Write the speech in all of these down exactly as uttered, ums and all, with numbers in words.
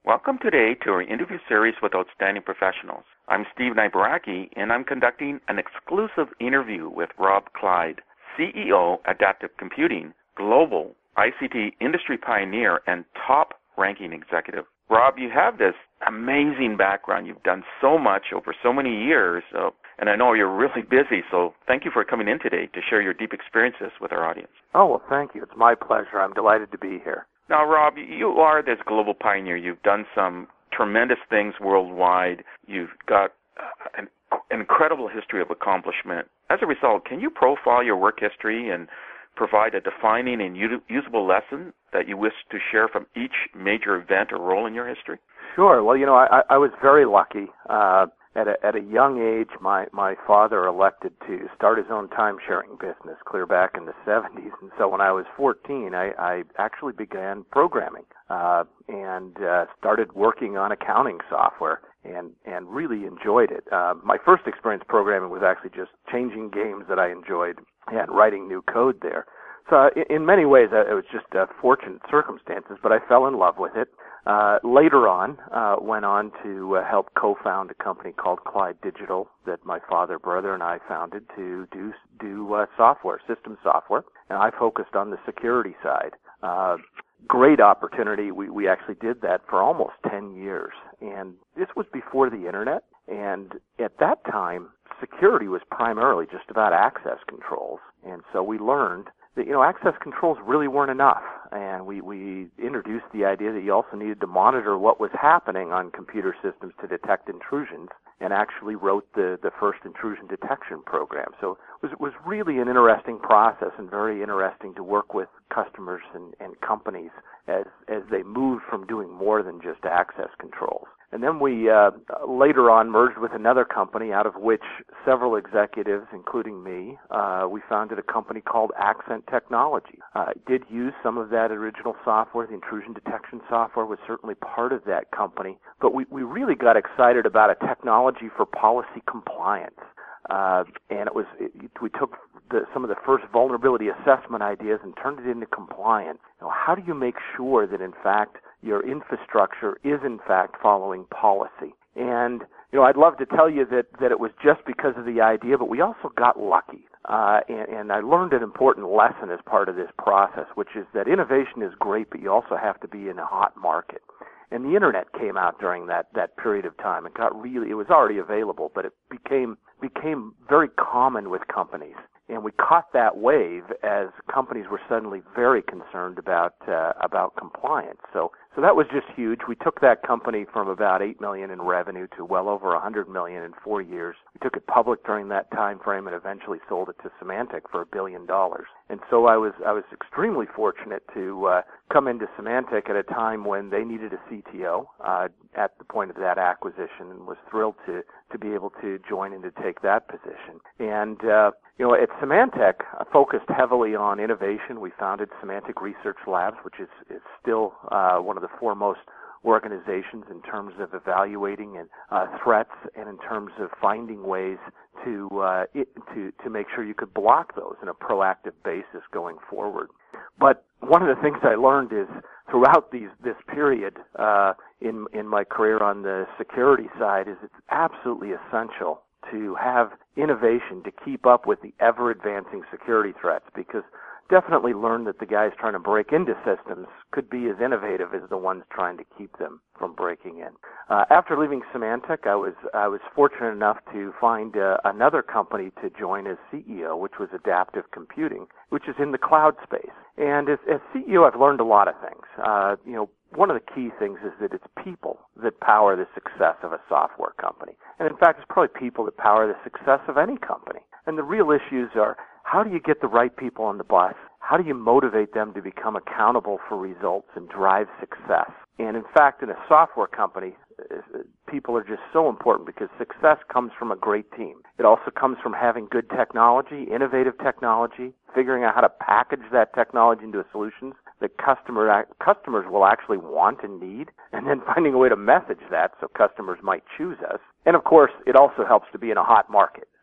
Welcome today to our interview series with outstanding professionals. I'm Steve Nyberaki, and I'm conducting an exclusive interview with Rob Clyde, C E O, Adaptive Computing, global I C T industry pioneer, and top-ranking executive. Rob, you have this amazing background. You've done so much over so many years, uh, and I know you're really busy, so thank you for coming in today to share your deep experiences with our audience. Oh, well, thank you. It's my pleasure. I'm delighted to be here. Now, Rob, you are this global pioneer. You've done some tremendous things worldwide. You've got uh, an, an incredible history of accomplishment. As a result, can you profile your work history and provide a defining and u- usable lesson that you wish to share from each major event or role in your history? Sure. Well, you know, I, I was very lucky. Uh, at a, at a young age, my, my father elected to start his own time-sharing business clear back in the seventies. And so when I was fourteen, I, I actually began programming uh, and uh, started working on accounting software and, and really enjoyed it. Uh, my first experience programming was actually just changing games that I enjoyed and writing new code there. So uh, in many ways, uh, it was just uh, fortunate circumstances, but I fell in love with it. Uh, later on, uh, went on to uh, help co-found a company called Clyde Digital that my father, brother, and I founded to do do uh, software, system software, and I focused on the security side. Uh, great opportunity. We we actually did that for almost ten years, and this was before the internet. And at that time, security was primarily just about access controls, and so we learned that, you know, access controls really weren't enough, and we, we introduced the idea that you also needed to monitor what was happening on computer systems to detect intrusions, and actually wrote the, the first intrusion detection program. So it was, it was really an interesting process and very interesting to work with customers and, and companies as, as they moved from doing more than just access controls. And then we uh, later on merged with another company, out of which several executives, including me, uh, we founded a company called Accent Technology. Uh, did use some of that original software. The intrusion detection software was certainly part of that company. But we, we really got excited about a technology for policy compliance. Uh, and it was it, we took the, some of the first vulnerability assessment ideas and turned it into compliance. You know, how do you make sure that, in fact, your infrastructure is, in fact, following policy? And, you know, I'd love to tell you that, that it was just because of the idea, but we also got lucky. Uh, and, and I learned an important lesson as part of this process, which is that innovation is great, but you also have to be in a hot market. And the internet came out during that, that period of time. It got really, it was already available, but it became became very common with companies. And we caught that wave as companies were suddenly very concerned about uh, about compliance. So so that was just huge. We took that company from about eight million dollars in revenue to well over one hundred million dollars in four years. We took it public during that time frame and eventually sold it to Symantec for a billion dollars. And so I was I was extremely fortunate to uh, come into Symantec at a time when they needed a C T O uh, at the point of that acquisition, and was thrilled to to be able to join and to take that position. And uh, you know, at Symantec, I focused heavily on innovation. We founded Symantec Research Labs, which is, is still uh, one of the foremost organizations in terms of evaluating and uh, threats, and in terms of finding ways to uh, it, to to make sure you could block those on a proactive basis going forward. But one of the things I learned is throughout these this period uh, in in my career on the security side is it's absolutely essential to have innovation to keep up with the ever-advancing security threats, because definitely learned that the guys trying to break into systems could be as innovative as the ones trying to keep them from breaking in. Uh, after leaving Symantec, I was I was fortunate enough to find uh, another company to join as C E O, which was Adaptive Computing, which is in the cloud space. And as, as C E O, I've learned a lot of things. Uh, you know, one of the key things is that it's people that power the success of a software company. And in fact, it's probably people that power the success of any company. And the real issues are, how do you get the right people on the bus? How do you motivate them to become accountable for results and drive success? And in fact, in a software company, people are just so important, because success comes from a great team. It also comes from having good technology, innovative technology, figuring out how to package that technology into solutions that customer customers will actually want and need, and then finding a way to message that so customers might choose us. And of course, it also helps to be in a hot market.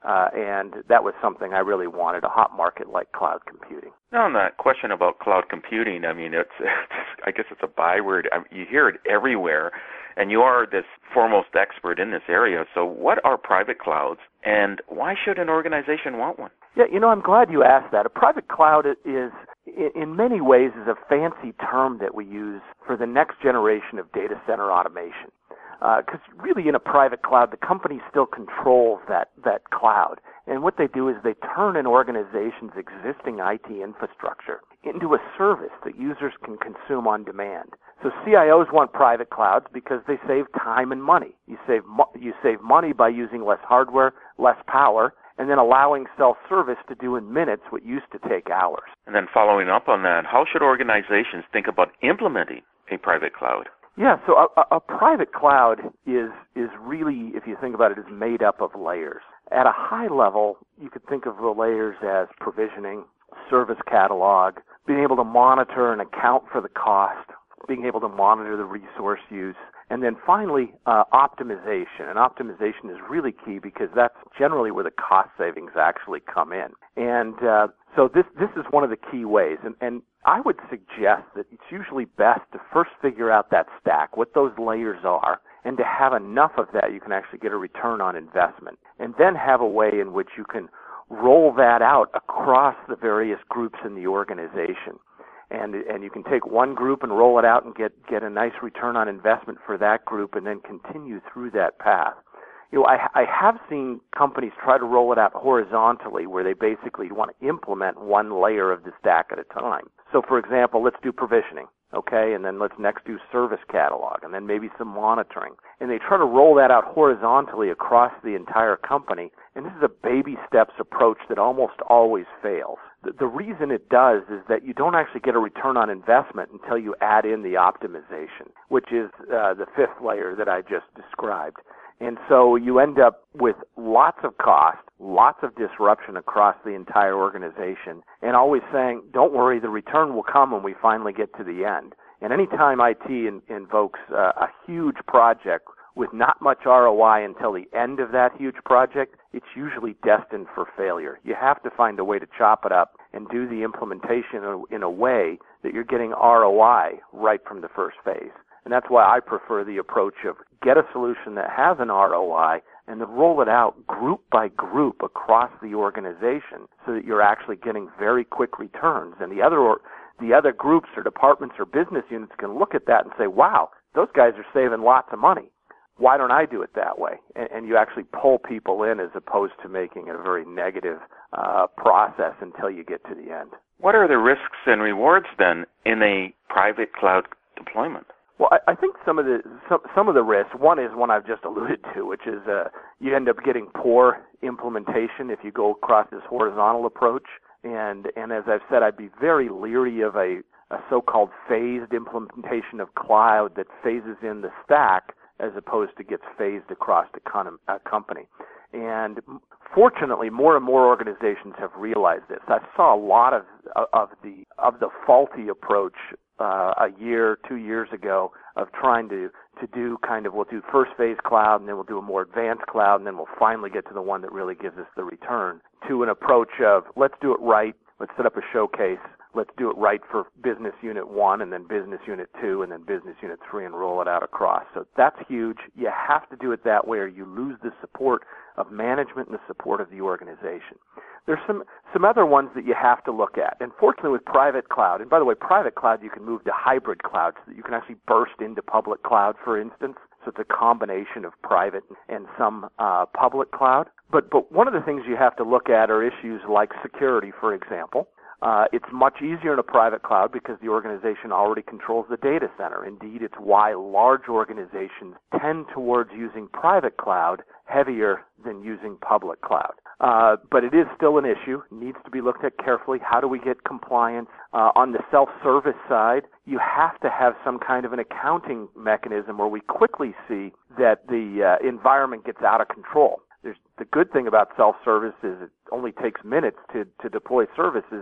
Uh, and that was something I really wanted, a hot market like cloud computing. Now, on that question about cloud computing, I mean, it's, it's I guess it's a byword. I mean, you hear it everywhere, and you are this foremost expert in this area. So what are private clouds, and why should an organization want one? Yeah, you know, I'm glad you asked that. A private cloud is, in many ways, is a fancy term that we use for the next generation of data center automation. Because uh, really in a private cloud, the company still controls that, that cloud. And what they do is they turn an organization's existing I T infrastructure into a service that users can consume on demand. So C I Os want private clouds because they save time and money. You save, mo- you save money by using less hardware, less power, and then allowing self-service to do in minutes what used to take hours. And then following up on that, how should organizations think about implementing a private cloud? Yeah, so a, a private cloud is is really, if you think about it, is made up of layers. At a high level, you could think of the layers as provisioning, service catalog, being able to monitor and account for the cost, being able to monitor the resource use, and then finally, uh, optimization. And optimization is really key because that's generally where the cost savings actually come in. And uh, so this this is one of the key ways. And, and I would suggest that it's usually best to first figure out that stack, what those layers are, and to have enough of that you can actually get a return on investment. And then have a way in which you can roll that out across the various groups in the organization. And and you can take one group and roll it out and get, get a nice return on investment for that group and then continue through that path. You know, I, I have seen companies try to roll it out horizontally where they basically want to implement one layer of the stack at a time. So, for example, let's do provisioning, okay, and then let's next do service catalog, and then maybe some monitoring. And they try to roll that out horizontally across the entire company, and this is a baby steps approach that almost always fails. The, the reason it does is that you don't actually get a return on investment until you add in the optimization, which is uh, the fifth layer that I just described. And so you end up with lots of cost, lots of disruption across the entire organization, and always saying, don't worry, the return will come when we finally get to the end. And anytime I T in, invokes uh, a huge project with not much R O I until the end of that huge project, it's usually destined for failure. You have to find a way to chop it up and do the implementation in a, in a way that you're getting R O I right from the first phase. And that's why I prefer the approach of get a solution that has an R O I and then roll it out group by group across the organization so that you're actually getting very quick returns. And the other or, the other groups or departments or business units can look at that and say, wow, those guys are saving lots of money. Why don't I do it that way? And, and you actually pull people in as opposed to making it a very negative uh, process until you get to the end. What are the risks and rewards then in a private cloud deployment? Well, I, I think some of the some, some of the risks, one is one I've just alluded to, which is uh, you end up getting poor implementation if you go across this horizontal approach. And and as I've said, I'd be very leery of a, a so-called phased implementation of cloud that phases in the stack as opposed to gets phased across the con- uh, company. And fortunately, more and more organizations have realized this. I saw a lot of of the of the faulty approach uh, a year, two years ago of trying to to do kind of we'll do first phase cloud and then we'll do a more advanced cloud and then we'll finally get to the one that really gives us the return, to an approach of let's do it right, let's set up a showcase, let's do it right for business unit one and then business unit two and then business unit three and roll it out across. So that's huge. You have to do it that way or you lose the support of management and the support of the organization. There's some, some other ones that you have to look at. And fortunately with private cloud, and by the way, private cloud you can move to hybrid cloud so that you can actually burst into public cloud, for instance. So it's a combination of private and some uh, public cloud. But, but one of the things you have to look at are issues like security, for example. Uh, it's much easier in a private cloud because the organization already controls the data center. Indeed, it's why large organizations tend towards using private cloud heavier than using public cloud. Uh, but it is still an issue, needs to be looked at carefully. How do we get compliance? Uh, on the self-service side, you have to have some kind of an accounting mechanism where we quickly see that the uh, environment gets out of control. There's, the good thing about self-service is it only takes minutes to, to deploy services.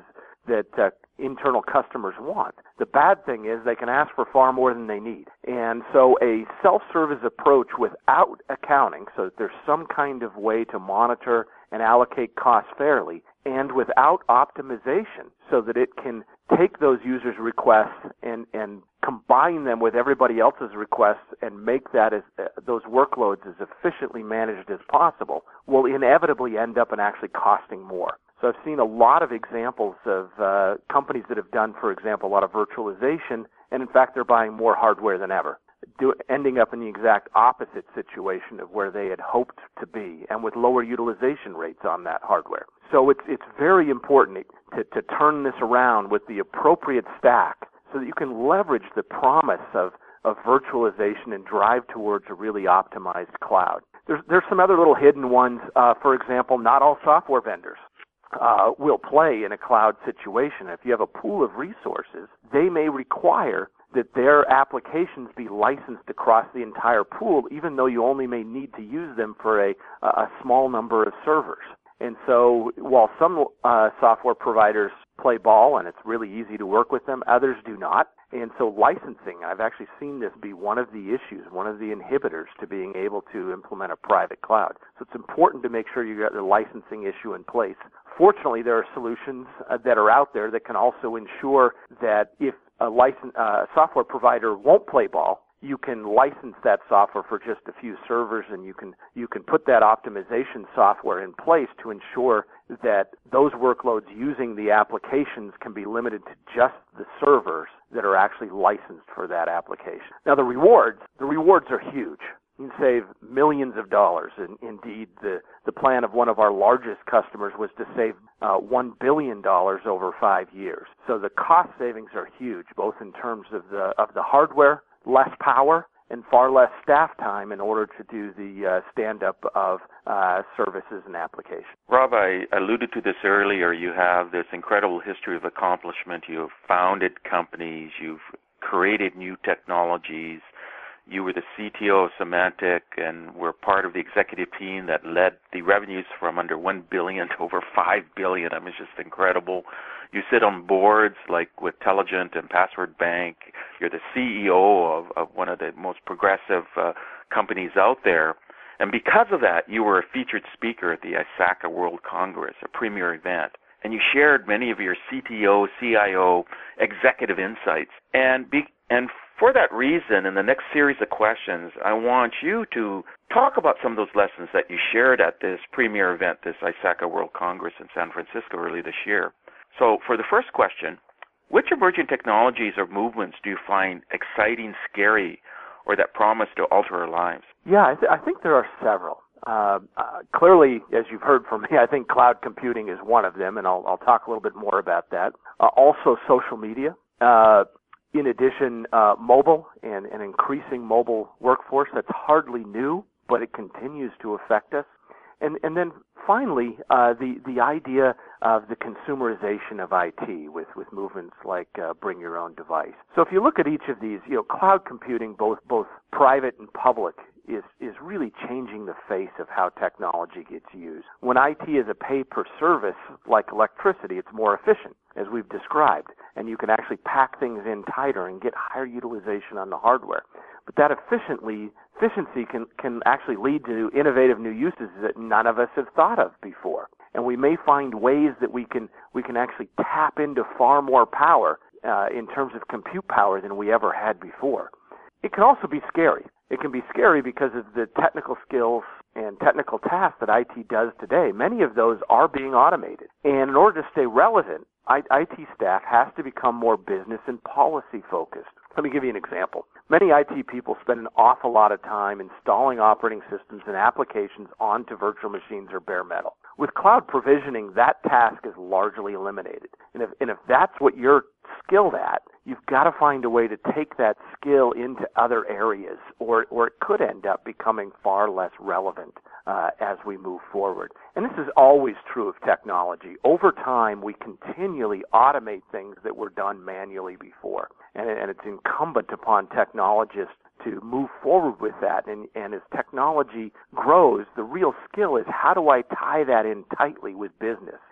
that uh, internal customers want. The bad thing is they can ask for far more than they need. And so a self-service approach without accounting, so that there's some kind of way to monitor and allocate costs fairly, and without optimization so that it can take those users' requests and, and combine them with everybody else's requests and make that as uh, those workloads as efficiently managed as possible, will inevitably end up in actually costing more. So I've seen a lot of examples of uh, companies that have done, for example, a lot of virtualization, and in fact they're buying more hardware than ever, do, ending up in the exact opposite situation of where they had hoped to be, and with lower utilization rates on that hardware. So it's it's very important to, to turn this around with the appropriate stack so that you can leverage the promise of, of virtualization and drive towards a really optimized cloud. There's, there's some other little hidden ones. Uh, for example, not all software vendors Uh, will play in a cloud situation. If you have a pool of resources, they may require that their applications be licensed across the entire pool, even though you only may need to use them for a, a small number of servers. And so while some uh, software providers play ball and it's really easy to work with them, others do not. And so licensing, I've actually seen this be one of the issues, one of the inhibitors to being able to implement a private cloud. So it's important to make sure you got the licensing issue in place. Fortunately, there are solutions uh, that are out there that can also ensure that if a license, uh, software provider won't play ball, you can license that software for just a few servers, and you can you can put that optimization software in place to ensure that those workloads using the applications can be limited to just the servers that are actually licensed for that application. Now, the rewards, the rewards are huge. You can save millions of dollars. And indeed, the, the plan of one of our largest customers was to save uh, one billion dollars over five years. So the cost savings are huge, both in terms of the of the hardware, less power, and far less staff time in order to do the uh, stand-up of uh, services and applications. Rob, I alluded to this earlier. You have this incredible history of accomplishment. You've founded companies. You've created new technologies. You were the C T O of Symantec and were part of the executive team that led the revenues from under one billion dollars to over five billion dollars. I mean, it's just incredible. You sit on boards like with Telligent and Password Bank. You're the C E O of, of one of the most progressive uh, companies out there. And because of that, you were a featured speaker at the I S A C A World Congress, a premier event. And you shared many of your C T O, C I O, executive insights. And be, and for that reason, in the next series of questions, I want you to talk about some of those lessons that you shared at this premier event, this I S A C A World Congress in San Francisco early this year. So for the first question, which emerging technologies or movements do you find exciting, scary, or that promise to alter our lives? Yeah, I, th- I think there are several. Uh, uh, clearly, as you've heard from me, I think cloud computing is one of them, and I'll, I'll talk a little bit more about that. Uh, also, social media. Uh, in addition, uh, mobile and an increasing mobile workforce. That's hardly new, but it continues to affect us. And, and then finally, uh, the, the idea of the consumerization of I T with, with movements like uh, bring your own device. So if you look at each of these, you know, cloud computing, both, both private and public, is, is really changing the face of how technology gets used. When I T is a pay-per-service, like electricity, it's more efficient, as we've described, and you can actually pack things in tighter and get higher utilization on the hardware. But that efficiently, efficiency can, can actually lead to innovative new uses that none of us have thought of before. And we may find ways that we can we can actually tap into far more power uh, in terms of compute power than we ever had before. It can also be scary. It can be scary because of the technical skills and technical tasks that I T does today. Many of those are being automated. And in order to stay relevant, I T staff has to become more business and policy focused. Let me give you an example. Many I T people spend an awful lot of time installing operating systems and applications onto virtual machines or bare metal. With cloud provisioning, that task is largely eliminated. And if, and if that's what you're skilled at, you've got to find a way to take that skill into other areas, or, or it could end up becoming far less relevant uh, as we move forward. And this is always true of technology. Over time, we continually automate things that were done manually before. And, and it's incumbent upon technologists to move forward with that. And, and as technology grows, the real skill is how do I tie that in tightly with business?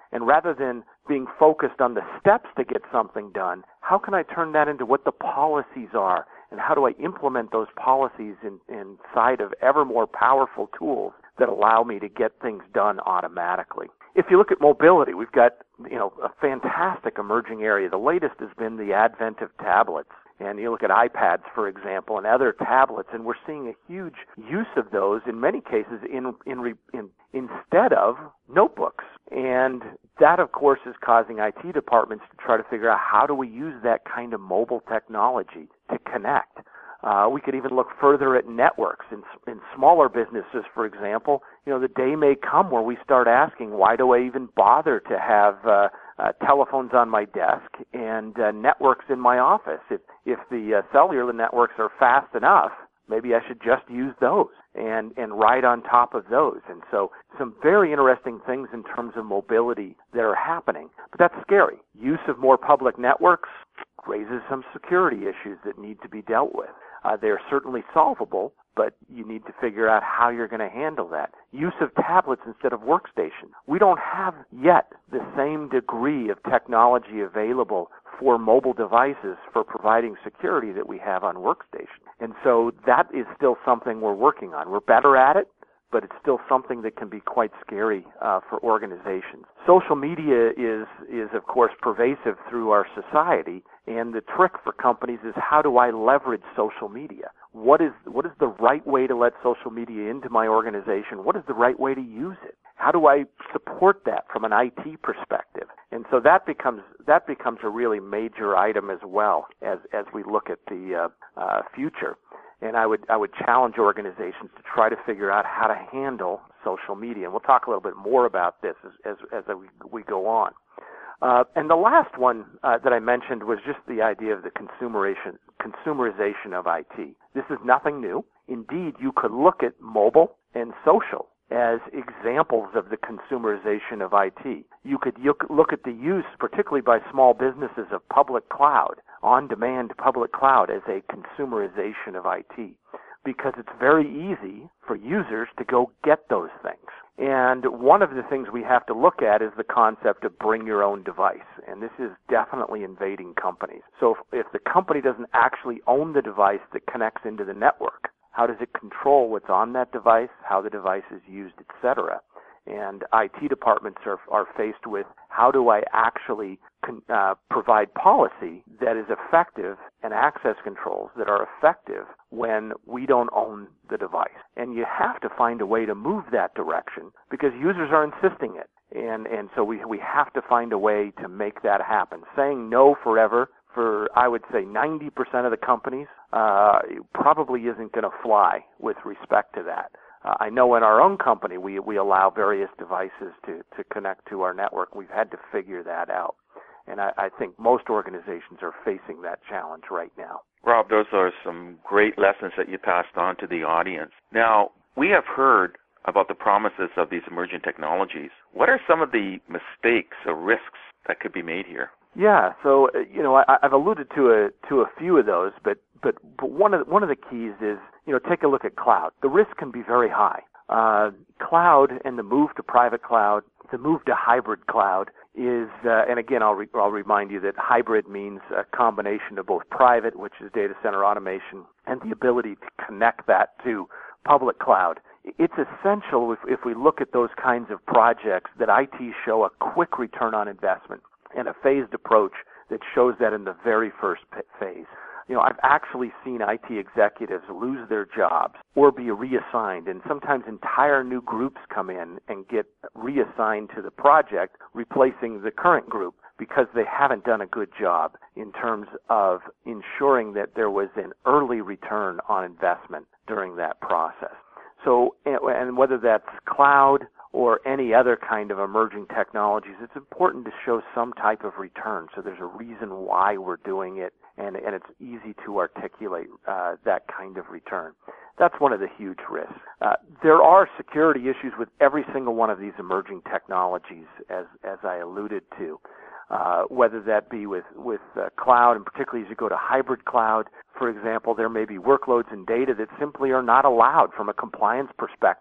And rather than being focused on the steps to get something done, how can I turn that into what the policies are? And how do I implement those policies in, inside of ever more powerful tools that allow me to get things done automatically? If you look at mobility, we've got, you know, a fantastic emerging area. The latest has been the advent of tablets. And you look at iPads, for example, and other tablets, and we're seeing a huge use of those in many cases in, in, in instead of notebooks. And that, of course, is causing I T departments to try to figure out how do we use that kind of mobile technology to connect. Uh, we could even look further at networks. In, in smaller businesses, for example, you know, the day may come where we start asking, why do I even bother to have uh, uh, telephones on my desk and uh, networks in my office? If, if the uh, cellular networks are fast enough, maybe I should just use those and, and ride on top of those. And so some very interesting things in terms of mobility that are happening. But that's scary. Use of more public networks raises some security issues that need to be dealt with. Uh, they're certainly solvable, but you need to figure out how you're going to handle that. Use of tablets instead of workstations. We don't have yet the same degree of technology available for mobile devices for providing security that we have on workstations. And so that is still something we're working on. We're better at it, but it's still something that can be quite scary uh, for organizations. Social media is, is, of course, pervasive through our society, and the trick for companies is how do I leverage social media? What is, what is the right way to let social media into my organization? What is the right way to use it? How do I support that from an I T perspective? And so that becomes that becomes a really major item as well as, as we look at the uh, uh, future. And I would I would challenge organizations to try to figure out how to handle social media. And we'll talk a little bit more about this as as, as we, we go on. Uh, and the last one uh, that I mentioned was just the idea of the consumerization consumerization of I T. This is nothing new. Indeed, you could look at mobile and social as examples of the consumerization of I T. You could look at the use, particularly by small businesses, of public cloud, on-demand public cloud, as a consumerization of I T, because it's very easy for users to go get those things. And one of the things we have to look at is the concept of bring your own device, and this is definitely invading companies. So if, if the company doesn't actually own the device that connects into the network, how does it control what's on that device, how the device is used, et cetera? And I T departments are, are faced with how do I actually con, uh, provide policy that is effective and access controls that are effective when we don't own the device. And you have to find a way to move that direction because users are insisting it. And, and so we, we have to find a way to make that happen. Saying no forever for, I would say, ninety percent of the companies uh, probably isn't going to fly with respect to that. Uh, I know in our own company we, we allow various devices to, to connect to our network. We've had to figure that out. And I, I think most organizations are facing that challenge right now. Rob, those are some great lessons that you passed on to the audience. Now, we have heard about the promises of these emerging technologies. What are some of the mistakes or risks that could be made here? Yeah, so uh, you know, I, I've alluded to a to a few of those, but but but one of the, one of the keys is, you know, take a look at cloud. The risk can be very high. Uh, cloud and the move to private cloud, the move to hybrid cloud is, uh, and again, I'll re- I'll remind you that hybrid means a combination of both private, which is data center automation, and the ability to connect that to public cloud. It's essential if, if we look at those kinds of projects that I T show a quick return on investment and a phased approach that shows that in the very first phase. You know, I've actually seen I T executives lose their jobs or be reassigned, and sometimes entire new groups come in and get reassigned to the project, replacing the current group because they haven't done a good job in terms of ensuring that there was an early return on investment during that process. So, and whether that's cloud or any other kind of emerging technologies, it's important to show some type of return. So there's a reason why we're doing it, and, and it's easy to articulate uh, that kind of return. That's one of the huge risks. Uh, there are security issues with every single one of these emerging technologies, as, as I alluded to. Uh, whether that be with, with uh, cloud, and particularly as you go to hybrid cloud, for example, there may be workloads and data that simply are not allowed from a compliance perspective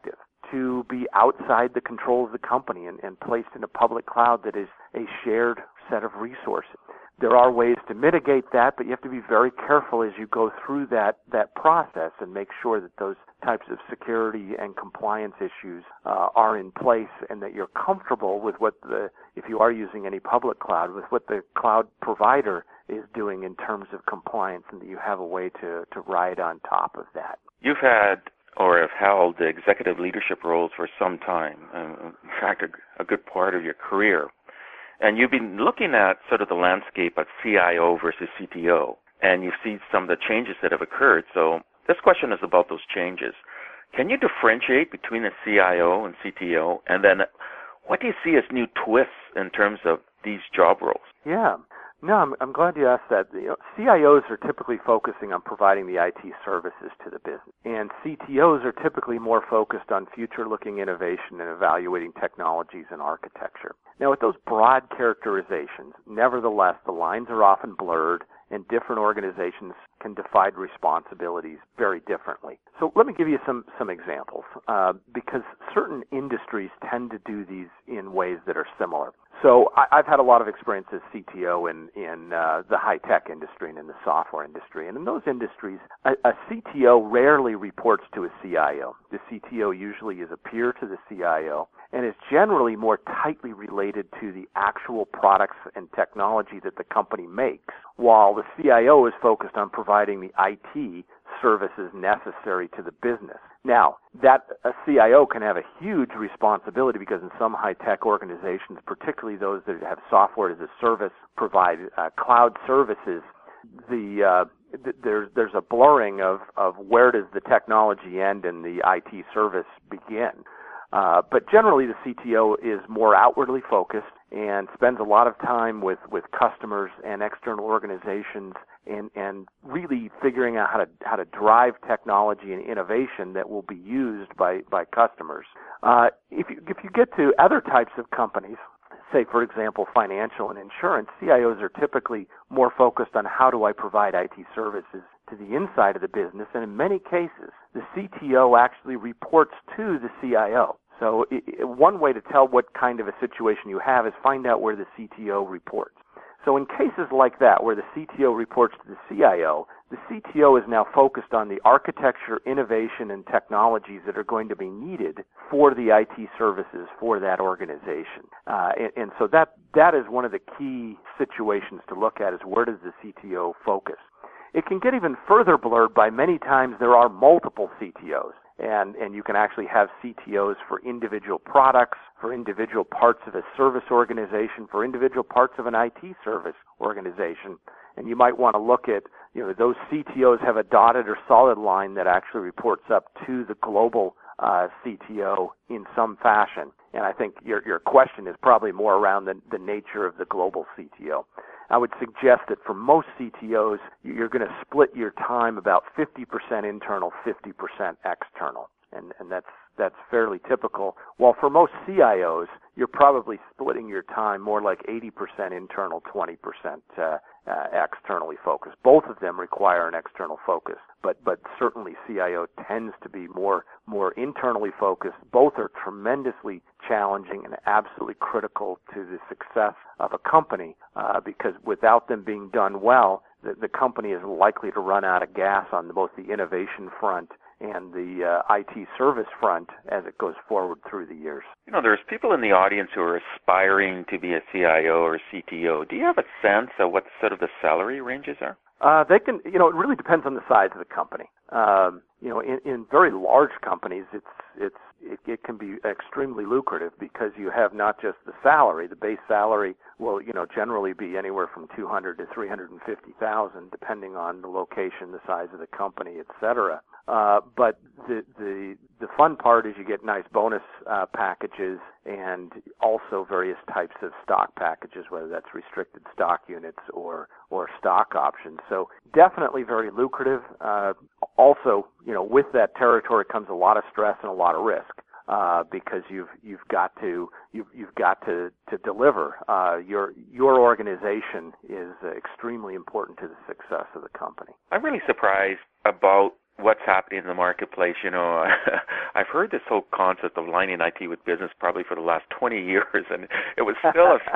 to be outside the control of the company and, and placed in a public cloud that is a shared set of resources. There are ways to mitigate that, but you have to be very careful as you go through that, that process and make sure that those types of security and compliance issues uh, are in place and that you're comfortable with what the, if you are using any public cloud, with what the cloud provider is doing in terms of compliance, and that you have a way to, to ride on top of that. You've had or have held executive leadership roles for some time, uh, in fact, a, a good part of your career. And you've been looking at sort of the landscape of C I O versus C T O, and you've seen some of the changes that have occurred. So this question is about those changes. Can you differentiate between a C I O and C T O? And then what do you see as new twists in terms of these job roles? Yeah. No, I'm, I'm glad you asked that. You know, C I Os are typically focusing on providing the I T services to the business, and C T Os are typically more focused on future-looking innovation and evaluating technologies and architecture. Now, with those broad characterizations, nevertheless, the lines are often blurred, and different organizations can divide responsibilities very differently. So let me give you some, some examples, uh, because certain industries tend to do these in ways that are similar. So I, I've had a lot of experience as C T O in, in uh, the high-tech industry and in the software industry. And in those industries, a, a C T O rarely reports to a C I O. The C T O usually is a peer to the C I O and is generally more tightly related to the actual products and technology that the company makes, while the C I O is focused on providing the I T services necessary to the business. Now, that a C I O can have a huge responsibility because in some high-tech organizations, particularly those that have software as a service, provide uh, cloud services, the uh, th- there's there's a blurring of, of where does the technology end and the I T service begin. Uh, but generally, the C T O is more outwardly focused and spends a lot of time with, with customers and external organizations and, and really figuring out how to how to drive technology and innovation that will be used by, by customers. Uh, if you if you get to other types of companies, say, for example, financial and insurance, C I Os are typically more focused on how do I provide I T services to the inside of the business, and in many cases, the C T O actually reports to the C I O. So it, it, one way to tell what kind of a situation you have is find out where the C T O reports. So in cases like that, where the C T O reports to the C I O, the C T O is now focused on the architecture, innovation, and technologies that are going to be needed for the I T services for that organization. Uh, and, and so that that is one of the key situations to look at, is where does the C T O focus? It can get even further blurred by many times there are multiple C T Os. And, and you can actually have C T Os for individual products, for individual parts of a service organization, for individual parts of an I T service organization. And you might want to look at, you know, those C T Os have a dotted or solid line that actually reports up to the global uh, C T O in some fashion. And I think your your question is probably more around the, the nature of the global C T O. I would suggest that for most C T Os, you're going to split your time about fifty percent internal, fifty percent external. And, and that's that's fairly typical. While for most C I Os, you're probably splitting your time more like eighty percent internal, twenty percent uh, uh, externally focused. Both of them require an external focus, but but certainly C I O tends to be more more internally focused. Both are tremendously challenging and absolutely critical to the success of a company, uh, because without them being done well, the, the company is likely to run out of gas on both the innovation front and the uh, I T service front as it goes forward through the years. You know, there's people in the audience who are aspiring to be a C I O or C T O. Do you have a sense of what sort of the salary ranges are? Uh, they can, you know, it really depends on the size of the company. Um, you know, in, in very large companies, it's it's it, it can be extremely lucrative because you have not just the salary. The base salary will, you know, generally be anywhere from two hundred to three hundred and fifty thousand, depending on the location, the size of the company, et cetera. Uh, but the the the fun part is you get nice bonus uh, packages and also various types of stock packages, whether that's restricted stock units or or stock options. So definitely very lucrative. Uh, also, you know, with that territory comes a lot of stress and a lot of risk. Uh, because you've you've got to you've you've got to to deliver. Uh, your your organization is uh, extremely important to the success of the company. I'm really surprised about what's happening in the marketplace. You know, I've heard this whole concept of aligning I T with business probably for the last twenty years, and it was still a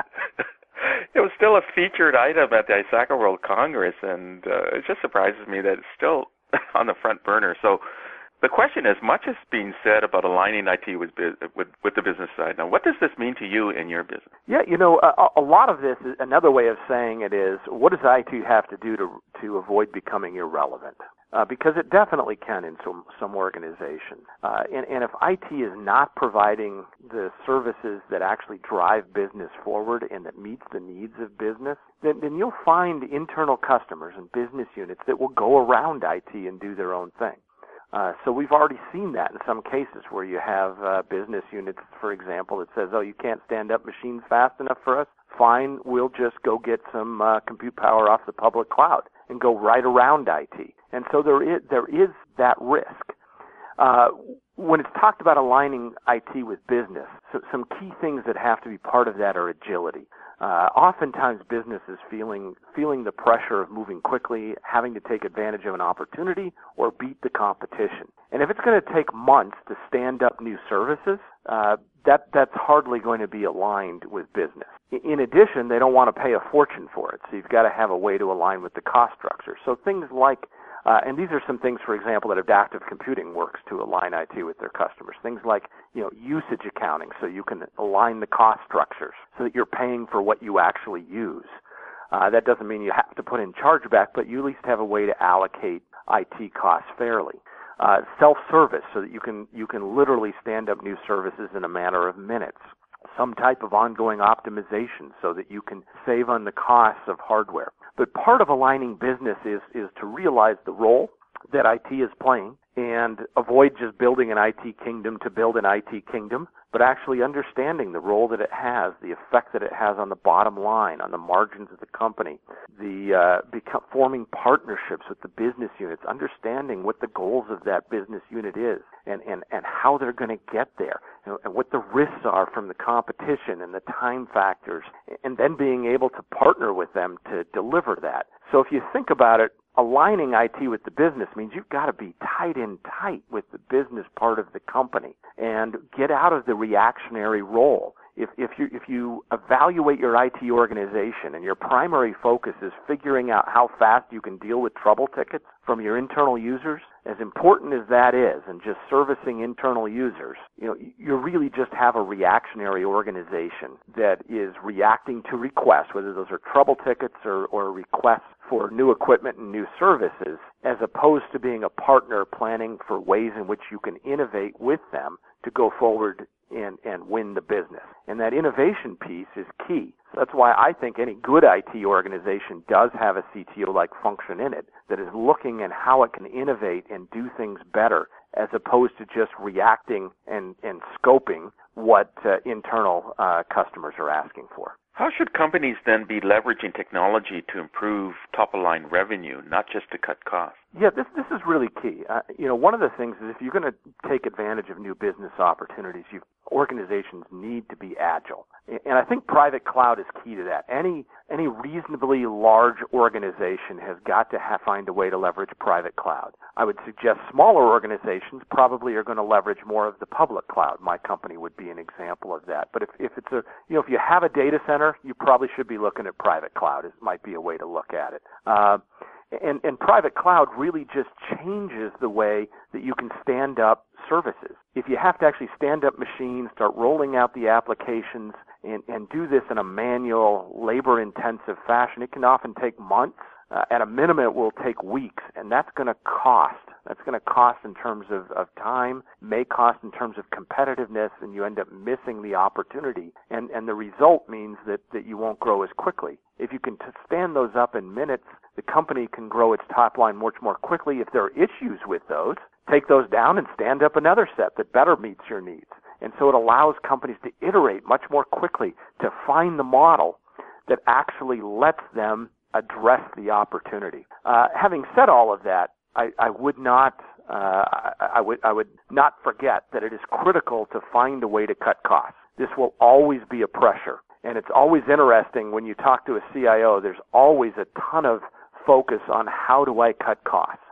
it was still a featured item at the I S A C A World Congress, and uh, it just surprises me that it's still on the front burner. So the question is, much is being said about aligning I T with, with with the business side. Now, what does this mean to you in your business? Yeah, you know, a, a lot of this, is, another way of saying it is, what does I T have to do to to avoid becoming irrelevant? Uh, because it definitely can in some some organizations. Uh, and, and if I T is not providing the services that actually drive business forward and that meets the needs of business, then, then you'll find internal customers and business units that will go around I T and do their own thing. Uh, so we've already seen that in some cases where you have uh, business units, for example, that says, oh, you can't stand up machines fast enough for us? Fine, we'll just go get some uh, compute power off the public cloud and go right around I T. And so there is, there is that risk. Uh, when it's talked about aligning I T with business, so some key things that have to be part of that are agility. Uh, oftentimes business is feeling feeling the pressure of moving quickly, having to take advantage of an opportunity or beat the competition. And if it's going to take months to stand up new services, uh, that that's hardly going to be aligned with business. In addition, they don't want to pay a fortune for it, so you've got to have a way to align with the cost structure. So things like Uh, and these are some things, for example, that Adaptive Computing works to align I T with their customers. Things like, you know, usage accounting, so you can align the cost structures so that you're paying for what you actually use. Uh, that doesn't mean you have to put in chargeback, but you at least have a way to allocate I T costs fairly. Uh, self-service, so that you can you can literally stand up new services in a matter of minutes. Some type of ongoing optimization so that you can save on the costs of hardware. But part of aligning business is, is to realize the role that I T is playing and avoid just building an I T kingdom to build an I T kingdom, but actually understanding the role that it has, the effect that it has on the bottom line, on the margins of the company, the uh, become, forming partnerships with the business units, understanding what the goals of that business unit is and, and, and how they're going to get there, and, and what the risks are from the competition and the time factors, and then being able to partner with them to deliver that. So if you think about it, aligning I T with the business means you've got to be tied in tight with the business part of the company and get out of the reactionary role. If, if you if you evaluate your I T organization and your primary focus is figuring out how fast you can deal with trouble tickets from your internal users, as important as that is, and just servicing internal users, you know, you really just have a reactionary organization that is reacting to requests, whether those are trouble tickets or, or requests for new equipment and new services, as opposed to being a partner planning for ways in which you can innovate with them to go forward and, and win the business. And that innovation piece is key. So that's why I think any good I T organization does have a C T O-like function in it that is looking at how it can innovate and do things better, as opposed to just reacting and, and scoping what uh, internal uh, customers are asking for. How should companies then be leveraging technology to improve top-line revenue, not just to cut costs? Yeah, this this is really key. Uh, you know, one of the things is if you're going to take advantage of new business opportunities, you organizations need to be agile. And I think private cloud is key to that. Any any reasonably large organization has got to have, find a way to leverage private cloud. I would suggest smaller organizations probably are going to leverage more of the public cloud. My company would be an example of that. But if, if it's a, you know, if you have a data center, you probably should be looking at private cloud. It might be a way to look at it. Uh, And, and private cloud really just changes the way that you can stand up services. If you have to actually stand up machines, start rolling out the applications, and, and do this in a manual, labor-intensive fashion, it can often take months. Uh, at a minimum, it will take weeks, and that's going to cost. That's going to cost in terms of, of time, may cost in terms of competitiveness, and you end up missing the opportunity. And, and the result means that, that you won't grow as quickly. If you can t- stand those up in minutes, the company can grow its top line much more quickly. If there are issues with those, take those down and stand up another set that better meets your needs. And so it allows companies to iterate much more quickly to find the model that actually lets them address the opportunity. Uh, having said all of that, I, I would not uh, I, I would I would not forget that it is critical to find a way to cut costs. This will always be a pressure, and it's always interesting when you talk to a C I O. There's always a ton of focus on how do I cut costs.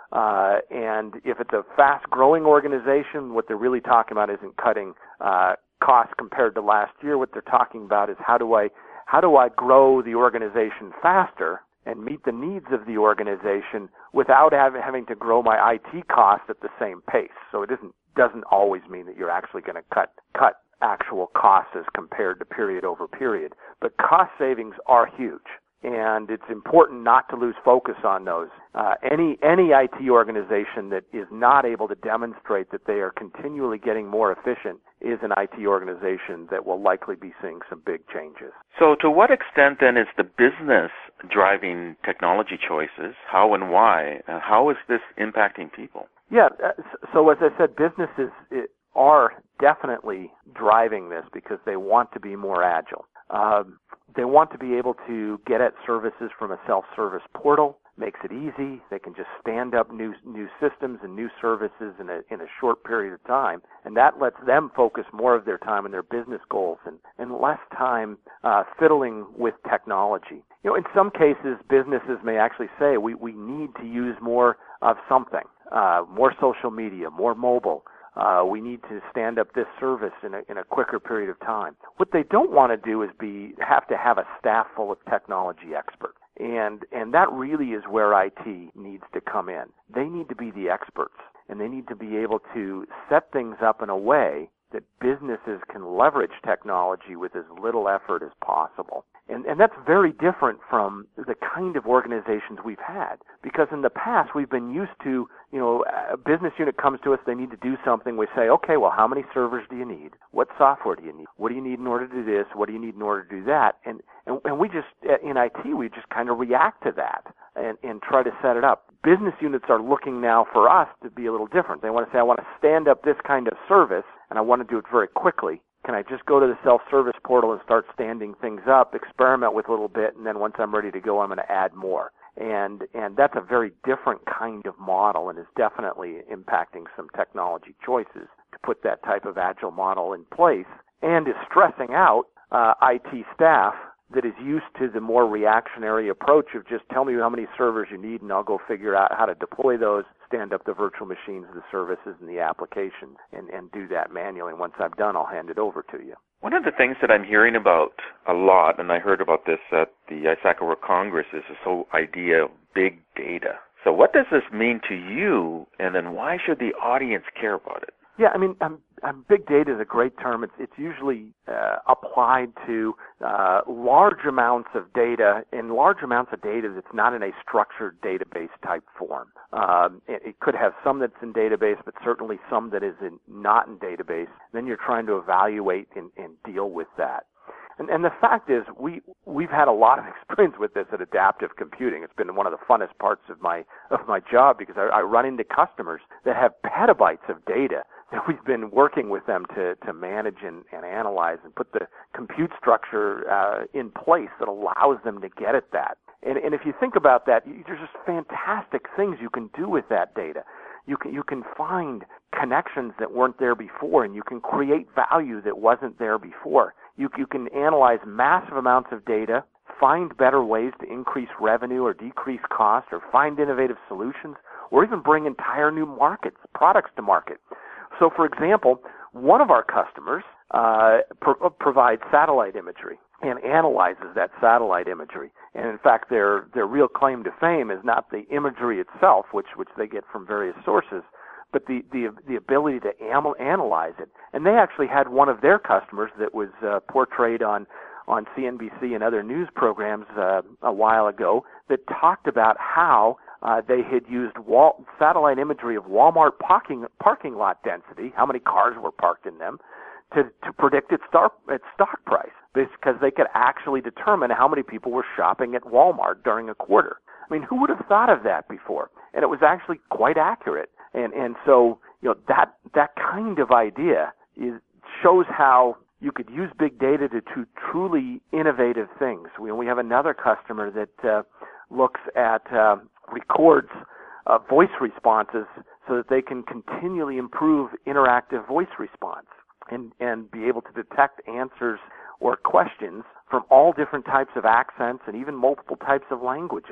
Uh, and if it's a fast-growing organization, what they're really talking about isn't cutting uh, costs compared to last year. What they're talking about is how do I how do I grow the organization faster and meet the needs of the organization without having having to grow my I T costs at the same pace. So it isn't doesn't always mean that you're actually going to cut cut actual costs as compared to period over period. But cost savings are huge, and it's important not to lose focus on those. Uh, any any I T organization that is not able to demonstrate that they are continually getting more efficient is an I T organization that will likely be seeing some big changes. So to what extent then is the business driving technology choices? How and why? Uh, how is this impacting people? Yeah, so as I said, businesses are definitely driving this because they want to be more agile. Um, they want to be able to get at services from a self-service portal. Makes it easy. They can just stand up new new systems and new services in a in a short period of time, and that lets them focus more of their time on their business goals and, and less time uh, fiddling with technology. You know, in some cases, businesses may actually say we, we need to use more of something, uh, more social media, more mobile. Uh, we need to stand up this service in a, in a quicker period of time. What they don't want to do is be have to have a staff full of technology experts. And and that really is where I T needs to come in. They need to be the experts, and they need to be able to set things up in a way that businesses can leverage technology with as little effort as possible. And and that's very different from the kind of organizations we've had, because in the past we've been used to, you know, a business unit comes to us, they need to do something, we say, okay, well, how many servers do you need? What software do you need? What do you need in order to do this? What do you need in order to do that? And and, and we just, in I T, we just kind of react to that and, and try to set it up. Business units are looking now for us to be a little different. They want to say, I want to stand up this kind of service, and I want to do it very quickly. Can I just go to the self-service portal and start standing things up, experiment with a little bit, and then once I'm ready to go, I'm going to add more? And and that's a very different kind of model and is definitely impacting some technology choices to put that type of agile model in place, and is stressing out uh, I T staff that is used to the more reactionary approach of just tell me how many servers you need and I'll go figure out how to deploy those, stand up the virtual machines, the services, and the applications, and, and do that manually. And once I'm done, I'll hand it over to you. One of the things that I'm hearing about a lot, and I heard about this at the I S A C World Congress, is this whole idea of big data. So what does this mean to you, and then why should the audience care about it? Yeah, I mean, um, um, big data is a great term. It's, it's usually uh, applied to uh, large amounts of data, and large amounts of data that's not in a structured database type form. Um, it, it could have some that's in database, but certainly some that is in, not in database. Then you're trying to evaluate and, and deal with that. And, and the fact is, we we've had a lot of experience with this at Adaptive Computing. It's been one of the funnest parts of my of my job because I, I run into customers that have petabytes of data that we've been working with them to, to manage and, and analyze and put the compute structure uh, in place that allows them to get at that. And, and if you think about that, you, there's just fantastic things you can do with that data. You can you can find connections that weren't there before, and you can create value that wasn't there before. You, you can analyze massive amounts of data, find better ways to increase revenue or decrease cost, or find innovative solutions, or even bring entire new markets, products to market. So, for example, one of our customers uh, pro- provides satellite imagery and analyzes that satellite imagery. And in fact, their their real claim to fame is not the imagery itself, which which they get from various sources, but the the, the ability to am- analyze it. And they actually had one of their customers that was uh, portrayed on on C N B C and other news programs uh, a while ago that talked about how Uh, they had used wall, satellite imagery of Walmart parking, parking lot density, how many cars were parked in them, to, to predict its, star, its stock price, because they could actually determine how many people were shopping at Walmart during a quarter. I mean, who would have thought of that before? And it was actually quite accurate. And and so, you know, that that kind of idea is, shows how you could use big data to do truly innovative things. We, we have another customer that uh, looks at uh, records uh, voice responses so that they can continually improve interactive voice response and, and be able to detect answers or questions from all different types of accents and even multiple types of languages.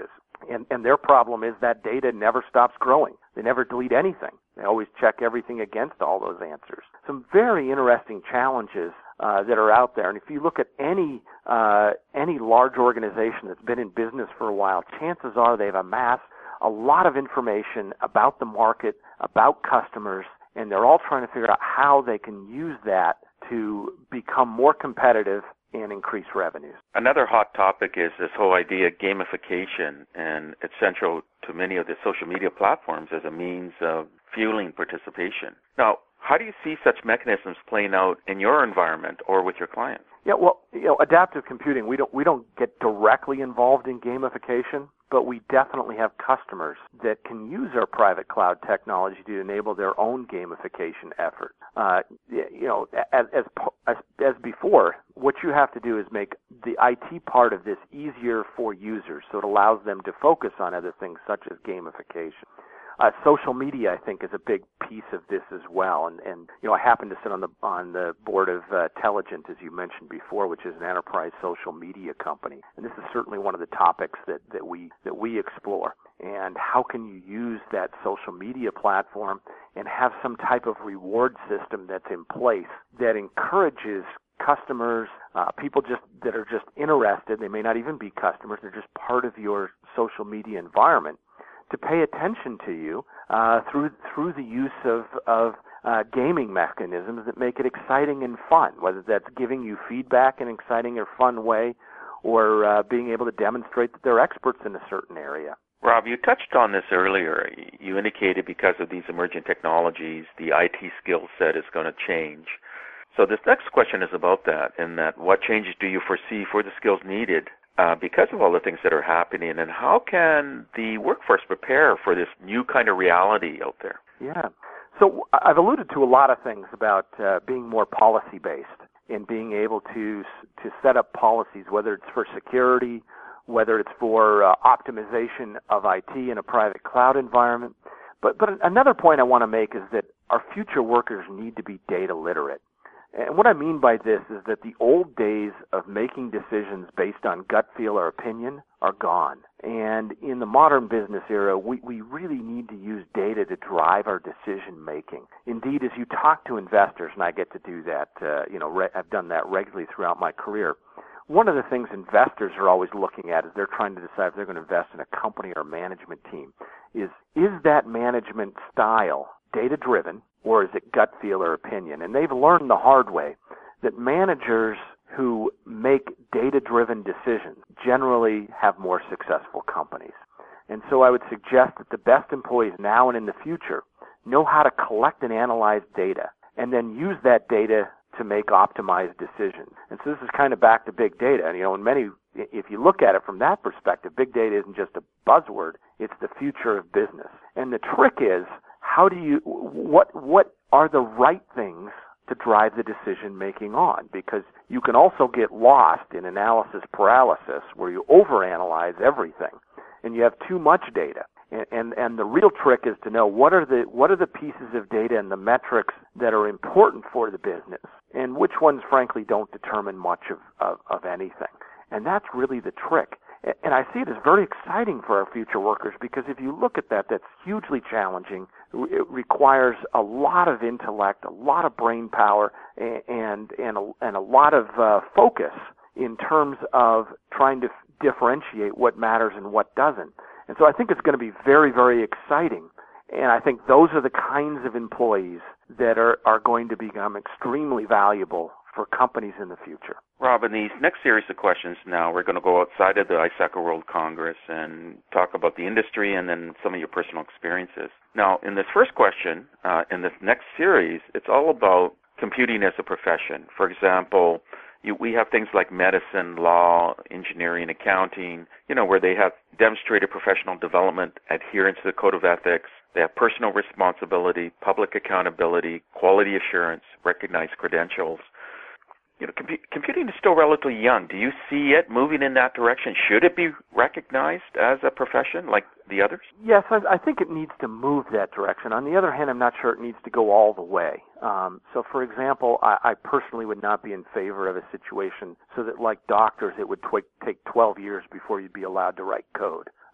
And, and their problem is that data never stops growing. They never delete anything. They always check everything against all those answers. Some very interesting challenges uh, that are out there. And if you look at any uh, any large organization that's been in business for a while, chances are they've amassed a lot of information about the market, about customers, and they're all trying to figure out how they can use that to become more competitive and increase revenues. Another hot topic is this whole idea of gamification, and it's central to many of the social media platforms as a means of fueling participation. Now, how do you see such mechanisms playing out in your environment or with your clients? Yeah, well, you know, adaptive computing, we don't we don't get directly involved in gamification, but we definitely have customers that can use our private cloud technology to enable their own gamification effort. Uh, you know, as, as as as before, what you have to do is make the I T part of this easier for users, so it allows them to focus on other things such as gamification. Uh, social media, I think, is a big piece of this as well. And, and you know, I happen to sit on the on the board of uh, Telligent, as you mentioned before, which is an enterprise social media company. And this is certainly one of the topics that, that we that we explore. And how can you use that social media platform and have some type of reward system that's in place that encourages customers, uh, people just that are just interested, they may not even be customers, they're just part of your social media environment, to pay attention to you uh, through through the use of, of uh, gaming mechanisms that make it exciting and fun, whether that's giving you feedback in an exciting or fun way or uh, being able to demonstrate that they're experts in a certain area. Rob, you touched on this earlier. You indicated because of these emerging technologies, the I T skill set is going to change. So this next question is about that, in that what changes do you foresee for the skills needed Uh, because of all the things that are happening, and how can the workforce prepare for this new kind of reality out there? Yeah. So I've alluded to a lot of things about uh, being more policy-based and being able to to set up policies, whether it's for security, whether it's for uh, optimization of I T in a private cloud environment. But, but another point I want to make is that our future workers need to be data literate. And what I mean by this is that the old days of making decisions based on gut feel or opinion are gone. And in the modern business era, we, we really need to use data to drive our decision making. Indeed, as you talk to investors, and I get to do that, uh, you know, re- I've done that regularly throughout my career, one of the things investors are always looking at as they're trying to decide if they're going to invest in a company or management team is, is that management style data-driven, or is it gut feel or opinion? And they've learned the hard way that managers who make data-driven decisions generally have more successful companies. And so I would suggest that the best employees now and in the future know how to collect and analyze data and then use that data to make optimized decisions. And so this is kind of back to big data. And, you know, in many, if you look at it from that perspective, big data isn't just a buzzword, it's the future of business. And the trick is, how do you, what, what are the right things to drive the decision making on? Because you can also get lost in analysis paralysis where you overanalyze everything and you have too much data. And, and, and the real trick is to know what are the, what are the pieces of data and the metrics that are important for the business and which ones, frankly, don't determine much of, of, of anything. And that's really the trick. And I see it as very exciting for our future workers because if you look at that, that's hugely challenging. It requires a lot of intellect, a lot of brain power, and and a, and a lot of uh, focus in terms of trying to f- differentiate what matters and what doesn't. And so I think it's going to be very, very exciting. And I think those are the kinds of employees that are, are going to become extremely valuable for companies in the future. Rob, in these next series of questions now, we're going to go outside of the I S A C World Congress and talk about the industry and then some of your personal experiences. Now, in this first question, uh, in this next series, it's all about computing as a profession. For example, you, we have things like medicine, law, engineering, accounting, you know, where they have demonstrated professional development, adherence to the code of ethics, they have personal responsibility, public accountability, quality assurance, recognized credentials. You know, compu- computing is still relatively young. Do you see it moving in that direction? Should it be recognized as a profession like the others? Yes, I, I think it needs to move that direction. On the other hand, I'm not sure it needs to go all the way. Um, so, for example, I, I personally would not be in favor of a situation so that, like doctors, it would tw- take twelve years before you'd be allowed to write code.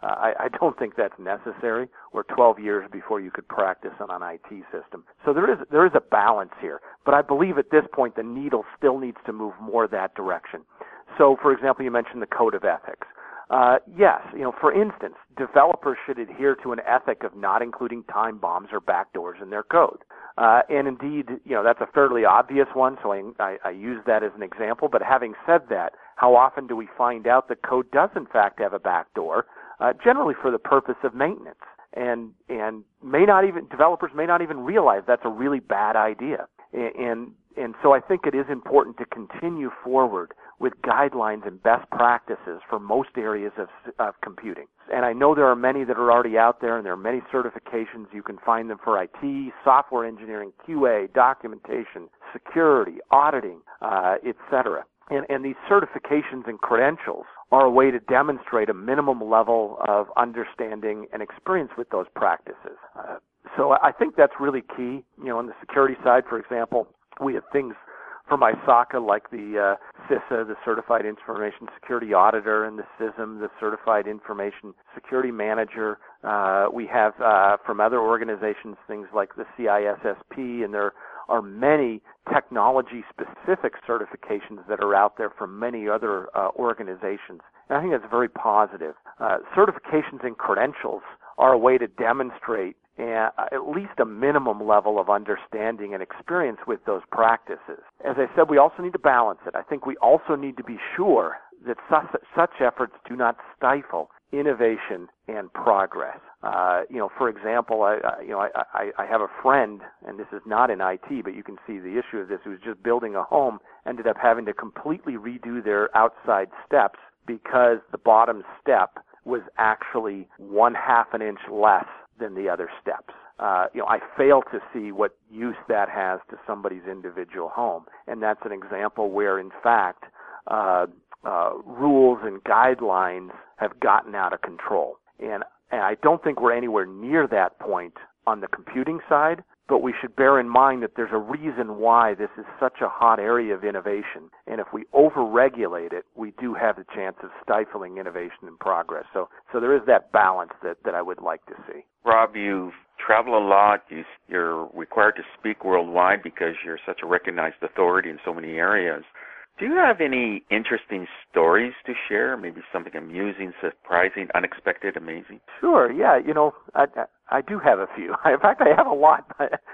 Uh, I, I don't think that's necessary, or twelve years before you could practice on an I T system. So there is there is a balance here. But I believe at this point the needle still needs to move more that direction. So, for example, you mentioned the code of ethics. Uh, yes, you know, for instance, developers should adhere to an ethic of not including time bombs or backdoors in their code. Uh, and indeed, you know, that's a fairly obvious one, so I, I, I use that as an example. But having said that, how often do we find out that code does in fact have a backdoor, uh, generally for the purpose of maintenance? And, and may not even, developers may not even realize that's a really bad idea. And, and so I think it is important to continue forward with guidelines and best practices for most areas of, of computing. And I know there are many that are already out there, and there are many certifications. You can find them for I T, software engineering, Q A, documentation, security, auditing, uh, et cetera. And, and these certifications and credentials are a way to demonstrate a minimum level of understanding and experience with those practices. Uh, so I think that's really key. You know, on the security side, for example, we have things from I S A C A like the uh, CISA, the Certified Information Security Auditor, and the C I S M, the Certified Information Security Manager. Uh, we have uh, from other organizations things like the C I S S P, and there are many technology-specific certifications that are out there from many other uh, organizations. And I think that's very positive. Uh, certifications and credentials are a way to demonstrate uh, at least a minimum level of understanding and experience with those practices. As I said, we also need to balance it. I think we also need to be sure that such, such efforts do not stifle innovation and progress. Uh, you know, for example, I, I you know, I, I, I have a friend, and this is not in I T, but you can see the issue of this, who was just building a home, ended up having to completely redo their outside steps because the bottom step was actually one half an inch less than the other steps. Uh, you know, I fail to see what use that has to somebody's individual home, and that's an example where, in fact, uh, uh, rules and guidelines have gotten out of control. And, and I don't think we're anywhere near that point on the computing side, but we should bear in mind that there's a reason why this is such a hot area of innovation. And if we over-regulate it, we do have the chance of stifling innovation and progress. So, so there is that balance that, that I would like to see. Rob, you've traveled a lot. You, you're required to speak worldwide because you're such a recognized authority in so many areas. Do you have any interesting stories to share? Maybe something amusing, surprising, unexpected, amazing? Sure. Yeah. You know, I I do have a few. In fact, I have a lot.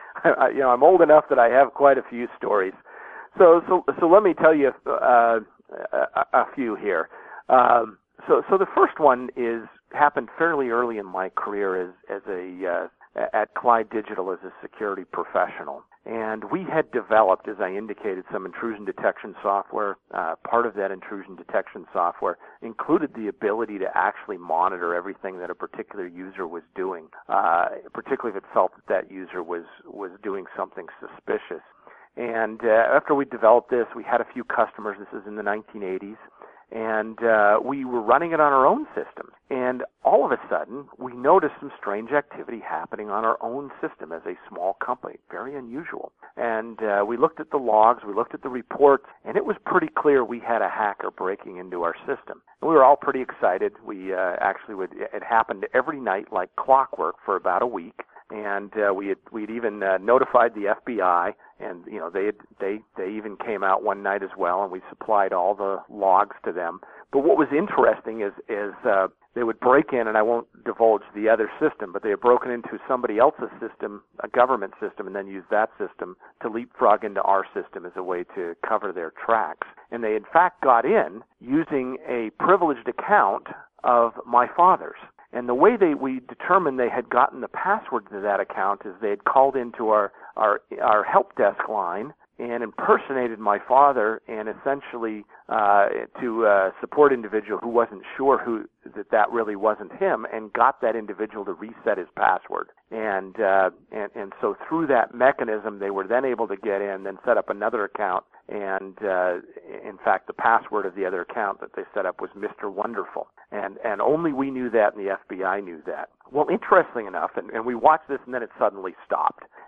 I, you know, I'm old enough that I have quite a few stories. So so so let me tell you uh, a, a few here. Um, so so the first one is happened fairly early in my career as as a uh, at Clyde Digital as a security professional. And we had developed, as I indicated, some intrusion detection software. Uh, part of that intrusion detection software included the ability to actually monitor everything that a particular user was doing, uh, particularly if it felt that that user was, was doing something suspicious. And uh, after we developed this, we had a few customers. This is in the nineteen eighties. And uh, we were running it on our own system. And all of a sudden, we noticed some strange activity happening on our own system as a small company. Very unusual. And uh, we looked at the logs, we looked at the reports, and it was pretty clear we had a hacker breaking into our system. And we were all pretty excited. We uh, actually would, it happened every night like clockwork for about a week. And uh, we had we'd even uh, notified the F B I, and you know they had, they they even came out one night as well, and we supplied all the logs to them. But what was interesting is is uh, they would break in, and I won't divulge the other system, but they had broken into somebody else's system, a government system, and then used that system to leapfrog into our system as a way to cover their tracks. And they in fact got in using a privileged account of my father's. And the way they we determined they had gotten the password to that account is they had called into our, our, our help desk line and impersonated my father, and essentially uh, to a support individual who wasn't sure who that that really wasn't him, and got that individual to reset his password. And uh, and and so through that mechanism, they were then able to get in, then set up another account. And uh, in fact, the password of the other account that they set up was Mister Wonderful. And and only we knew that, and the F B I knew that. Well, interesting enough, and, and we watched this, and then it suddenly stopped.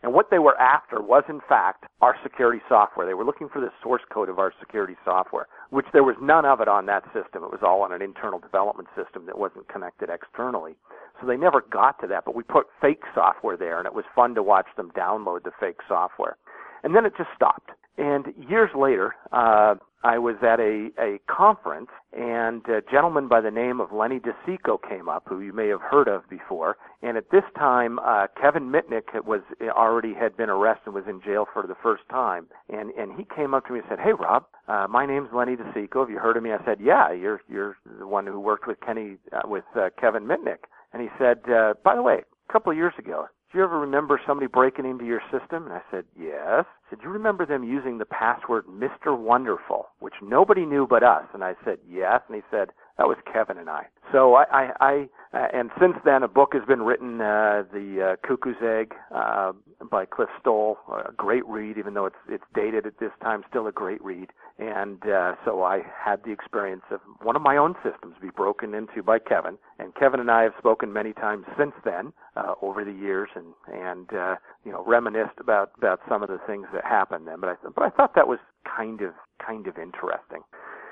And what they were after was, in fact, our security software. They were looking for the source code of our security software, which there was none of it on that system. It was all on an internal development system that wasn't connected externally. So they never got to that, but we put fake software there, and it was fun to watch them download the fake software. And then it just stopped. And years later, uh, I was at a, a conference, and a gentleman by the name of Lenny DeSico came up, who you may have heard of before. And at this time, uh, Kevin Mitnick was already had been arrested and was in jail for the first time. And, and he came up to me and said, "Hey, Rob, uh, my name's Lenny DeSico. Have you heard of me?" I said, "Yeah, you're you're the one who worked with Kenny uh, with uh, Kevin Mitnick." And he said, uh, "By the way, a couple of years ago, do you ever remember somebody breaking into your system?" And I said, "Yes." He said, "Do you remember them using the password Mister Wonderful, which nobody knew but us?" And I said, "Yes." And he said, "That was Kevin and I." So I, I, I uh, and since then a book has been written, uh, The uh, Cuckoo's Egg uh, by Cliff Stoll, a great read, even though it's it's dated at this time, still a great read. And uh, so I had the experience of one of my own systems be broken into by Kevin, and Kevin and I have spoken many times since then uh, over the years, and and uh, you know reminisced about, about some of the things that happened then. But I but I thought that was kind of kind of interesting.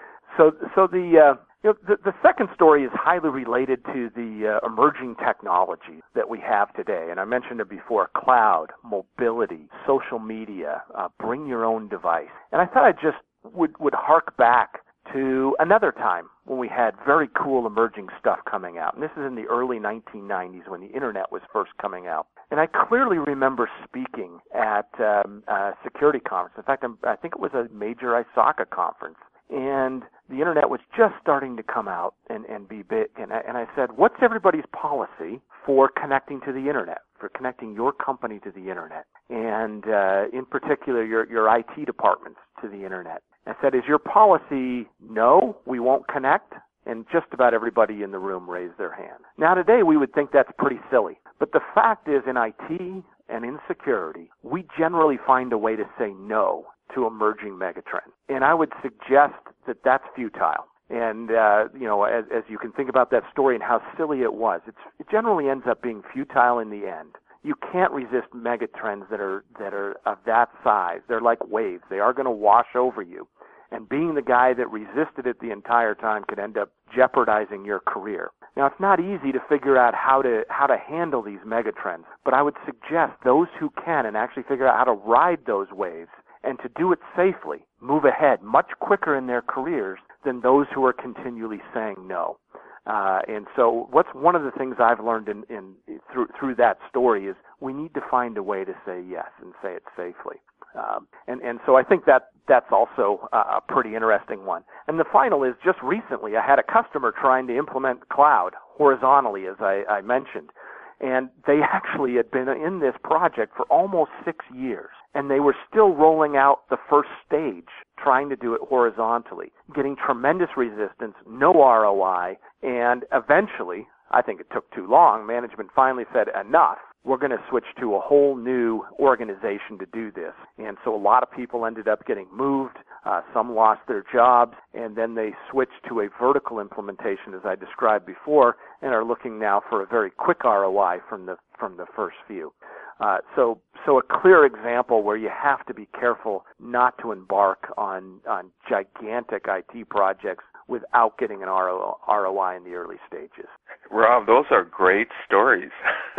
So so the uh, you know the, the second story is highly related to the uh, emerging technology that we have today, and I mentioned it before: cloud, mobility, social media, uh, bring your own device. And I thought I'd just would would hark back to another time when we had very cool emerging stuff coming out. And this is in the early nineteen nineties when the internet was first coming out. And I clearly remember speaking at um, a security conference. In fact, I'm, I think it was a major I SOC conference. And the internet was just starting to come out and, and be big. And I, and I said, "What's everybody's policy for connecting to the internet, for connecting your company to the internet, and uh, in particular your, your I T departments to the internet?" I said, "Is your policy, no, we won't connect?" And just about everybody in the room raised their hand. Now today we would think that's pretty silly. But the fact is, in I T and in security, we generally find a way to say no to emerging megatrends. And I would suggest that that's futile. And, uh, you know, as, as you can think about that story and how silly it was, it's, it generally ends up being futile in the end. You can't resist megatrends that are, that are of that size. They're like waves. They are going to wash over you. And being the guy that resisted it the entire time could end up jeopardizing your career. Now, it's not easy to figure out how to how to handle these megatrends, but I would suggest those who can and actually figure out how to ride those waves and to do it safely, move ahead much quicker in their careers than those who are continually saying no. Uh, and so what's one of the things I've learned in, in through through that story is we need to find a way to say yes and say it safely. Um, and, and so I think that that's also a pretty interesting one. And the final is, just recently I had a customer trying to implement cloud horizontally, as I, I mentioned. And they actually had been in this project for almost six years. And they were still rolling out the first stage, trying to do it horizontally, getting tremendous resistance, no R O I, and eventually, I think it took too long, management finally said, enough. We're going to switch to a whole new organization to do this. And so a lot of people ended up getting moved. Uh, some lost their jobs, and then they switched to a vertical implementation, as I described before, and are looking now for a very quick R O I from the from the first few. Uh, so, so a clear example where you have to be careful not to embark on on gigantic I T projects without getting an R O I in the early stages. Rob, those are great stories.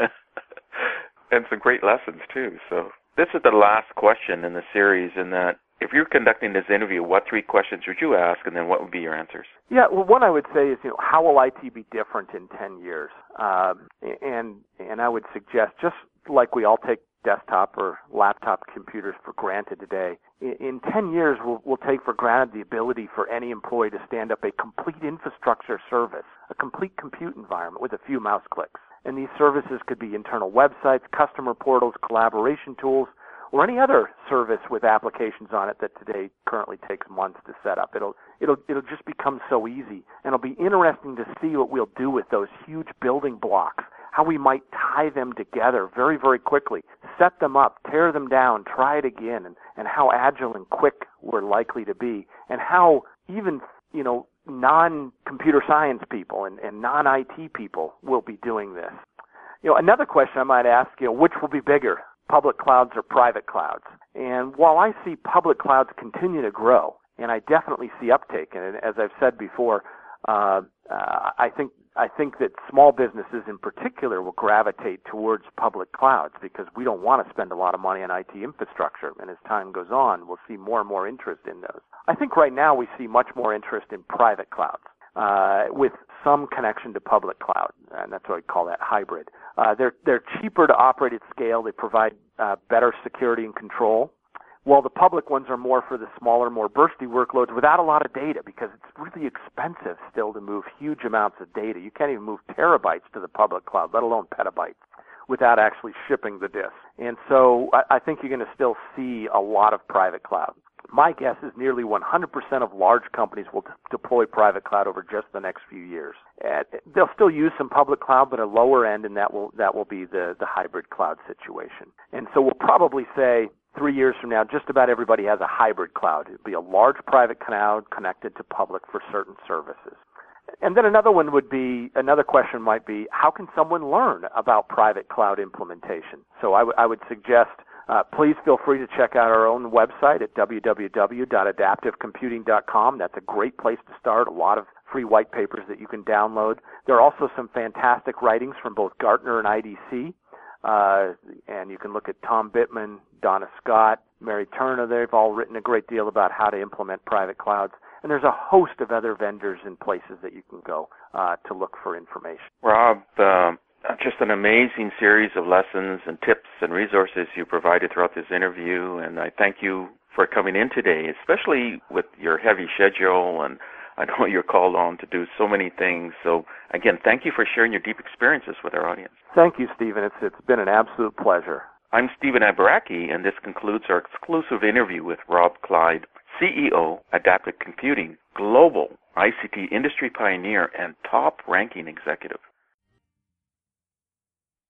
And some great lessons, too. So this is the last question in the series, in that if you're conducting this interview, what three questions would you ask, and then what would be your answers? Yeah, well, one I would say is, you know, how will I T be different in ten years? Um, and and I would suggest, just like we all take desktop or laptop computers for granted today, in, in ten years we'll, we'll take for granted the ability for any employee to stand up a complete infrastructure service, a complete compute environment with a few mouse clicks. And these services could be internal websites, customer portals, collaboration tools, or any other service with applications on it that today currently takes months to set up. It'll it'll it'll just become so easy, and it'll be interesting to see what we'll do with those huge building blocks, how we might tie them together very, very quickly, set them up, tear them down, try it again, and, and how agile and quick we're likely to be, and how even, you know, non-computer science people and, and non-I T people will be doing this. You know, another question I might ask, you know, which will be bigger, public clouds or private clouds. And while I see public clouds continue to grow, and I definitely see uptake, and as I've said before, uh, uh, I think I think that small businesses in particular will gravitate towards public clouds because we don't want to spend a lot of money on I T infrastructure. And as time goes on, we'll see more and more interest in those. I think right now we see much more interest in private clouds uh, with some connection to public cloud, and that's what we call that hybrid. Uh, they're they're cheaper to operate at scale. They provide uh, better security and control. While the public ones are more for the smaller, more bursty workloads without a lot of data because it's really expensive still to move huge amounts of data. You can't even move terabytes to the public cloud, let alone petabytes, without actually shipping the disk. And so I, I think you're going to still see a lot of private cloud. My guess is nearly one hundred percent of large companies will d- deploy private cloud over just the next few years. And they'll still use some public cloud, but a lower end, and that will that will be the, the hybrid cloud situation. And so we'll probably say three years from now, just about everybody has a hybrid cloud. It'll be a large private cloud connected to public for certain services. And then another one would be, another question might be, how can someone learn about private cloud implementation? So I, w- I would suggest, uh, please feel free to check out our own website at w w w dot adaptive computing dot com. That's a great place to start. A lot of free white papers that you can download. There are also some fantastic writings from both Gartner and I D C. Uh, and you can look at Tom Bittman, Donna Scott, Mary Turner. They've all written a great deal about how to implement private clouds. And there's a host of other vendors and places that you can go uh, to look for information. Rob, uh, just an amazing series of lessons and tips and resources you provided throughout this interview. And I thank you for coming in today, especially with your heavy schedule. And I know you're called on to do so many things. So, again, thank you for sharing your deep experiences with our audience. Thank you, Stephen. It's It's been an absolute pleasure. I'm Stephen Ibaraki, and this concludes our exclusive interview with Rob Clyde, C E O, Adaptive Computing, global I C T industry pioneer and top-ranking executive.